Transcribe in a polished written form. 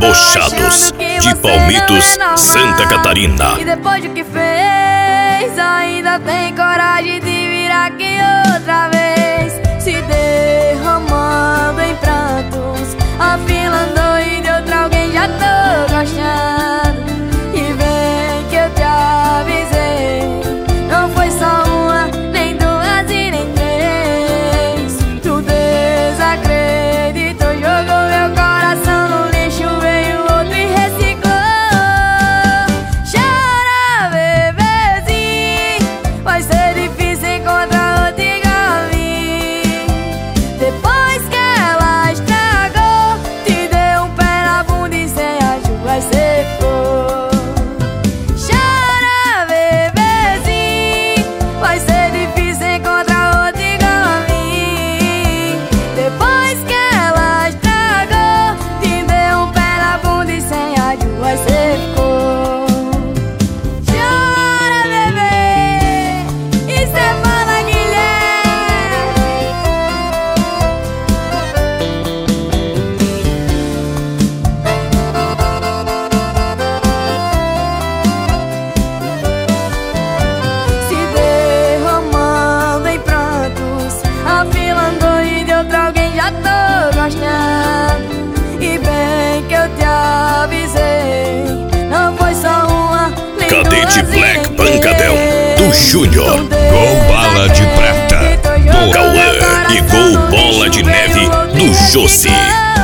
Debochados, de Palmitos, Santa Catarina. E depois do que fez, ainda tem coragem de vir aqui outra vez, se derramando em prantos, afilando e de outra alguém já tô gostando. E vem que eu te avisei, não foi só uma, nem duas e nem três. Tu desacreditou, jogou meu coração no lixo, veio outro e reciclou. Chora, bebezinho, vai ser difícil encontrar outra igual a mim. Depois que ela estragou, te deu um pé na bunda e sem ajuda vai ser flor. Chora, bebezinho, vai ser difícil encontrar outra igual a mim. Depois que ela estragou, te deu um pé na bunda e sem ajuda vai ser flor. Chora, bebê, isso é Fala Guilherme. Se derramando em prantos, afilando e de outra alguém já tô gostando. E bem que eu te avisei, não foi só uma, nem Cadete duas e Black nem Pancadão, três. do Júnior. Gol Bala de Prata, do Cauã. E Gol Bola de Neve, do Josi.